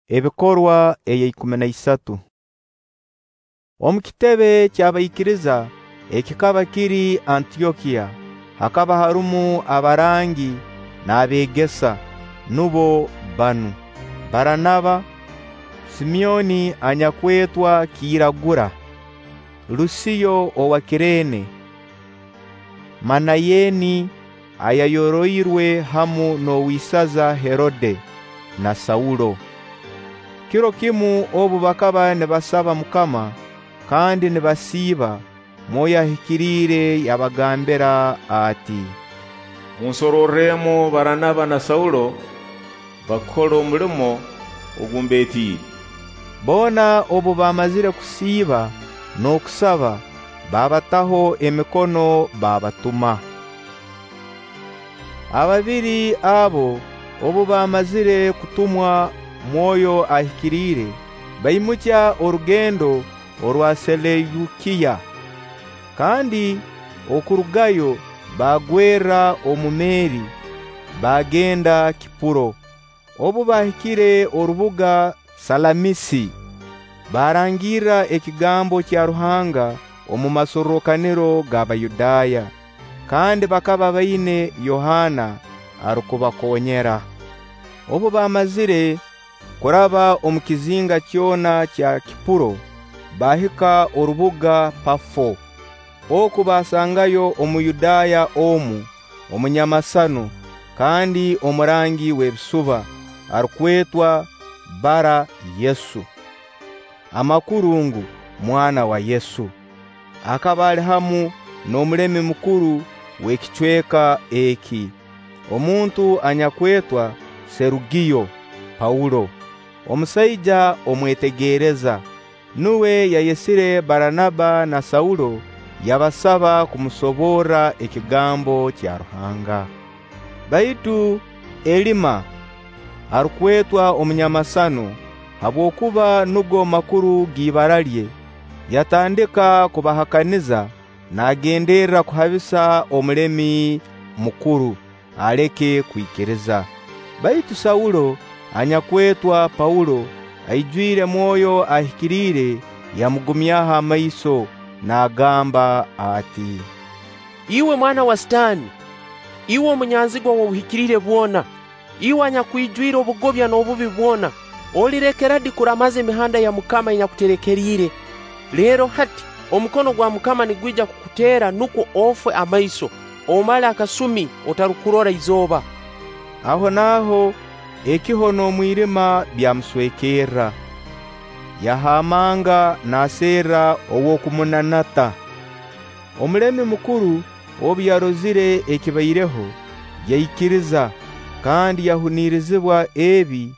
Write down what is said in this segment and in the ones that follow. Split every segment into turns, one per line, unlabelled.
Ebikorwa eya 13. Omukitebe ky'abayikiriza ekikaba kiri Antiokia hakaba harumu abarangi n'abegesa nubo banu: Baranaba, Simeoni anyakwetwa Kiragura, Lusiyo owa Kirene, Manayeni ayayoroirwe hamu n'owisaza Herode na Saulo. Kiro kimu obu bakaba nibasaba Mukama kandi nibasiiba, Mwoyo Ahikirire yabagambira ati:
Munsororemo Baranaba na Saulo bakora omulimo ogumbetiire.
Bona obu bamazire kusiiba n'okusaba, babataho emikono babatuma. Ababiri abo obu bamazire kutumwa Mwoyo Ahikirire, baimukya orugendo orwa Seleukiya, kandi okurugayo bagwera omumeri bagenda Kipuro. Obu bahikire orubuga Salamisi, barangira ekigambo kya Ruhanga omu masorokaniro g'Abayudaya, kandi bakaba baine Yohana arukubakonyera. Obu bamazire kuraba omu kizinga kyona kya Kipuro, bahika orubuga Pafo. Oku basangayo omuyudaya omu omunyamasano kandi omurangi w'ebisuba arukwetwa Bara Yesu, amakurungu mwana wa Yesu. Akaba ali hamu n'omulemi mukuru w'ekicweka eki, omuntu anyakwetwa Serugiyo Paulo, omusaija omwetegereza. Nuwe yayesire Baranaba na Saulo yabasaba kumusobora ekigambo kya Ruhanga. Baitu Elima arukwetwa omunyamasano, habwokuba nugo makuru g'ibara lye, yatandika kubahakaniza nagenderera kuhabisa omulemi mukuru aleke kwikiriza. Baitu Saulo anyakwetwa Paulo aijwire Mwoyo Ahikirire yamugumyaho amaiso n'agamba ati:
Iwe mwana wa Sitani, iwe omunyanzigwa w'obuhikirire bwona, iwe anyakwijwira obugobya n'obubi bwona, olirekera di kuramaza emihanda ya Mukama enyakuterekerire. Lero hati omukono gwa Mukama nigwija kukutera nuko ofwe amaiso, omale akasumi otarukurora izoba.
Aho naho ekihono omwirima byamuswekera, yahamanga nasera owokumunanata. Omulemi mukuru obu yarozire ekibaireho, yayikiriza kandi yahunirizibwa ebi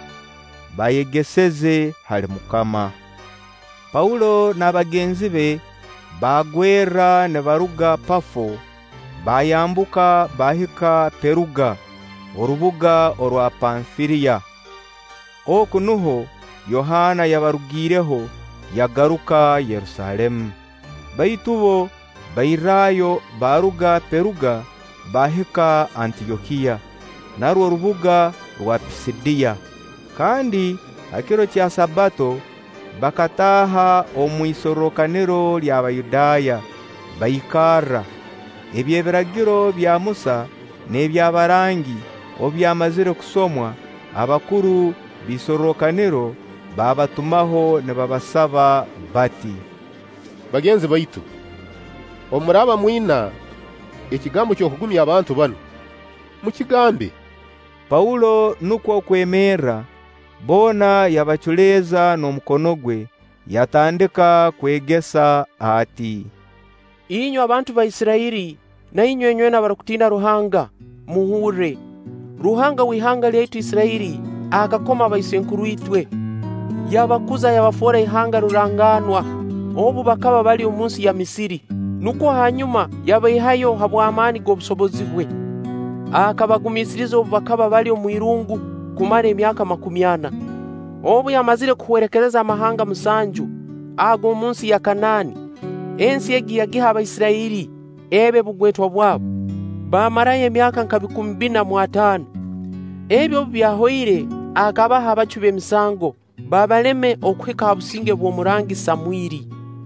bayegeseze hali Mukama. Paulo n'abagenzi be bagwera ne baruga Pafo, bayambuka bahika Peruga, orubuga orwa Pamfiliya. Oku nuho Yohana yabarugireho yagaruka Yerusalemu. Baitu bo bairayo baruga Peruga bahika Antiokia, narwo rubuga rwa Pisidiya. Kandi akiro kya Sabato bakataha omwisorokaniro ly'Abayudaya bayikara. Ebyebiragiro bya Musa n'ebyabarangi obyamazire kusomwa, abakuru bisorokaniro babatumaho ne babasaba bati:
Bagenzi baitu, omuraba mwina ekigambo ky'okugumya abantu bano, mukigambe.
Paulo nuko kwemera, bona yabachuleza n'omukono gwe, yatandika kwegesa ati:
Inyo abantu ba Isiraeli na inyo enywena barakutinda Ruhanga, muhure. Ruhanga w'ihanga lyaitu Isiraeli akakoma baisenkuru itwe, yabakuza yabafora ihanga ruranganwa obu bakaba bali omunsi ya Misiri, nuko hanyuma yabaihayo habw'amani g'obusobozi bwe, akabagumisiriza obu bakaba bali omwirungu kumara emyaka 40. Obu yamazire kuhwerekereza amahanga musanju ago munsi ya Kanani, ensi egi yagiha Abaisiraeli ebe bugwetwa bwabo, bamarayo emyaka nka 15. Ebyo byahoire akabaha abacuba emisango babaleme okuhika ha businge bw'omurangi Samwili.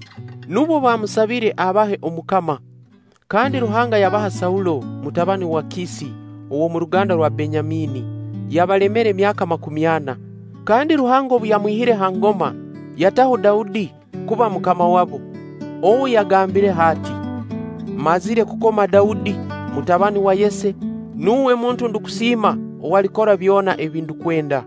Nubo bamusabire abahe omukama. Kandi Ruhanga yabaha Saulo mutabani wa Kisi uwo mu ruganda rwa Benyamini, yabalemere emyaka 40. Kandi Ruhanga obu yamwihire hangoma yataho Daudi kuba mukama wabo. Owo yagambire hati, mazire kukoma Daudi mutabani wa Yese, nuwe muntu ndukusima owalikora byona ebindu kwenda.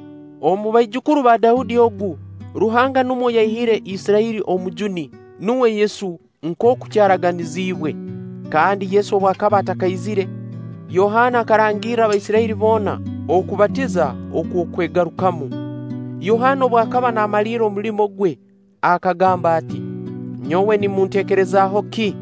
Omu baijukuru ba Daudi ogu Ruhanga numo yahire Israeli omujuni nuwe Yesu nkoku cyaraganizibwe. Kandi Yesu obwakaba atakayizire, Yohana akarangira Abaisiraeli bona okubatiza okukwegarukamu. Yohana obwakaba namalira omulimo gwe akagamba ati, nyowe nimuntekerezaho ki?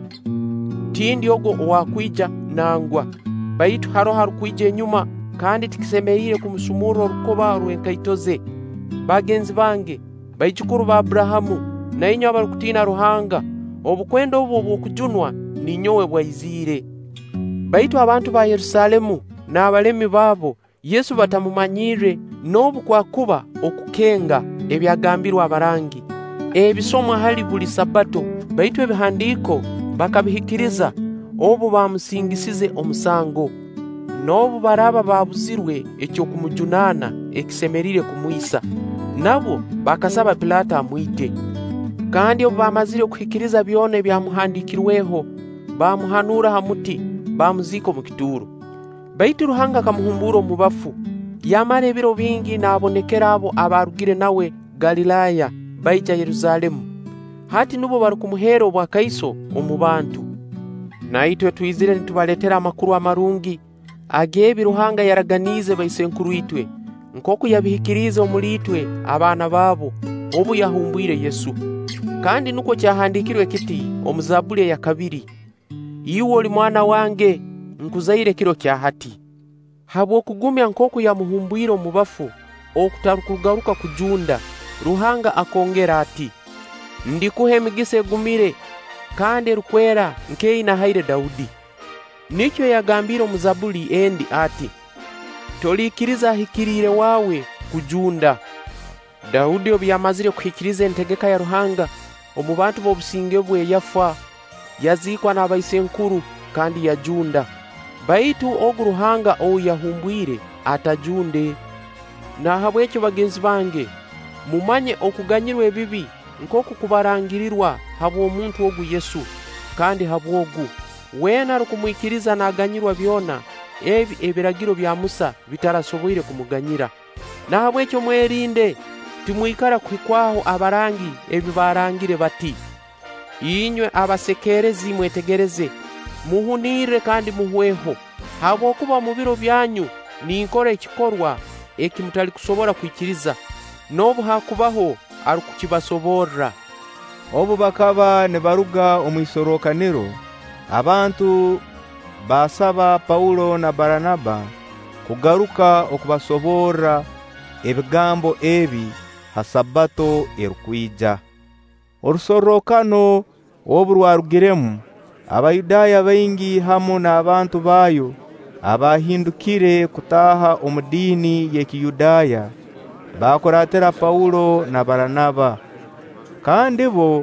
Tindi ogo owakwija nangwa, baitu haro harukwija enyuma kandi tikisemeire kumusumura orukoba rw'enkaitoze. Bagenzi bange, baijukuru ba Abrahamu na inyo abarukutina Ruhanga, obukwenda obwo bw'okujunwa ni nyowe bwaizire. Baitu abantu ba Yerusalemu n'abalemi babo Yesu batamumanyire n'obu kwakuba okukenga ebyagambirwa abarangi ebisomwa hali buli Sabato, baitu ebihandiko bakabihikiriza obu bamusingisize omusango, n'obu baraba babuzirwe ekyo kumujunana ekisemerire kumwisa, nabo bakasaba Pilato amwite. Kandi obu bamazire okuhikiriza byona ebyamuhandikirweho, bamuhanura hamuti bamuzika mu kituro. Baitu Ruhanga kamuhumbura mu bafu, yamara ebiro bingi nabonekera abo abarugire nawe Galilaya baija Yerusalemu. Hati nubo barukumuhera obwakaiso omu bantu. Naitwe twizire nitubaletera amakuru amarungi agebi Ruhanga yaraganize baisenkuru itwe, nkoku yabihikiriza omulitwe abana babo obu yahumbwire Yesu. Kandi nuko cyahandikirwe kiti omuzaburi ya 2, iwe oli mwana wange nkuzaire kiro kya hati. Habwo kugumya nkoku yamuhumbwire mu bafu okutarukugaruka kujunda, Ruhanga akongera ati, ndikuhe emigisa egumire kandi rukwera nkeina haire Daudi. Nikyo yagambira omuzaburi endi ati, tolikiriza hikirire wawe kujunda. Daudi obu yamazire kuhikiriza entegeka ya Ruhanga omu bantu b'obusinge bwe yafa, yazikwa n'abaisenkuru kandi yajunda. Baitu ogu Ruhanga owu yahumbwire atajunde. Na habwekyo bagenzi bange, mumanye okuganyirwa ebibi nkoku kubarangirirwa habwo omuntu ogu Yesu. Kandi habwogu wena rukumwikiriza naganyirwa byona ebi ebiragiro bya Musa bitarasoboire kumuganyira. Na habwekyo mwerinde timwikara kuhikwaho abarangi ebi barangire bati, inywe abasekerezi mwetegereze, muhunire kandi muhweho, habwokuba mu biro byanyu ninkora ekikorwa eki mutali kusobora kwikiriza, n'obu hakubaho arukukibasobora.
Obu bakaba nibaruga omwisorokaniro, abantu basaba Paulo na Baranaba kugaruka okubasobora ebigambo ebi ha Sabato erukwija. Orusorokano obu rwarugiremu, Abayudaya baingi hamu n'abantu bayo abahindukire kutaha omudini y'Ekiyudaya bakuratira Paulo na Baranaba, kandi bo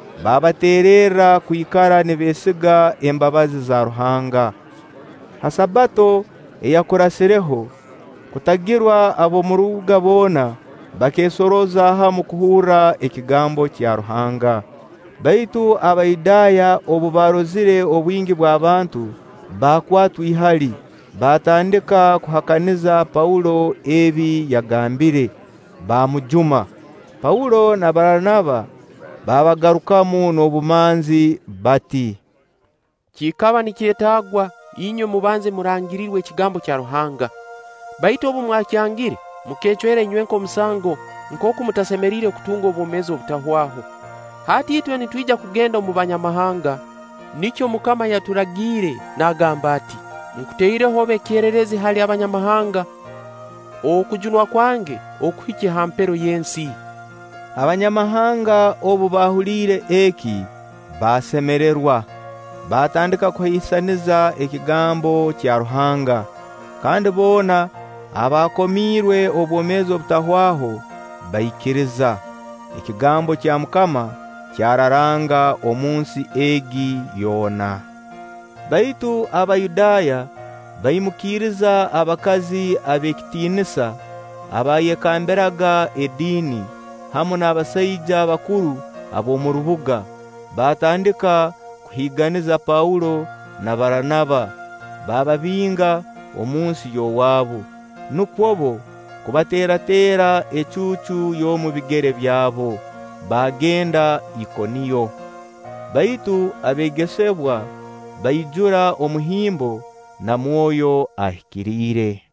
babaterera kwikara nibesiga embabazi za Ruhanga. Ha Sabato eyakurasireho kutagirwa abo muruga bona bakesoroza hamu kuhura ekigambo kya Ruhanga. Baitu Abayudaya obu barozire obwingi bw'abantu bakwatwa ihali, batandika kuhakaniza Paulo ebi yagambire, bamujuma. Paulo na Baranaba babagarukamu n'obumanzi bati, kikaba nikyetagwa inywe mubanze murangirirwe ekigambo kya Ruhanga. Baitu obu mwakyangire mukecwere inywenko musango nkoku mutasemerire kutunga obwomezi obutahwaho. Hati itwe nitwija kugenda mu banyamahanga, nikyo Mukama yaturagire nagamba ati, nkuteireho bekererezi hali abanyamahanga okujunwa kwange okuhiki hampero yensi. Abanyamahanga obu bahulire eki basemererwa, batandika kuhisaniza ekigambo kya Ruhanga, kandi bona abakomirwe obwomeezi obutahwaho baikiriza. Ekigambo kya Mukama kyararanga omunsi egi yona. Baitu Abayudaya baimukiriza abakazi ab'ekitinisa abayekambiraga edini hamu n'abasaija bakuru ab'omu rubuga. Batandika kuhiganiza Paulo na Baranaba, bababinga omunsi yowaabo, nukwobo kubateera echuchu y'omu bigere byabo. Bagenda Ikoniyo. Baitu abegesebwa baijura omuhimbo na mwoyo ahikirire.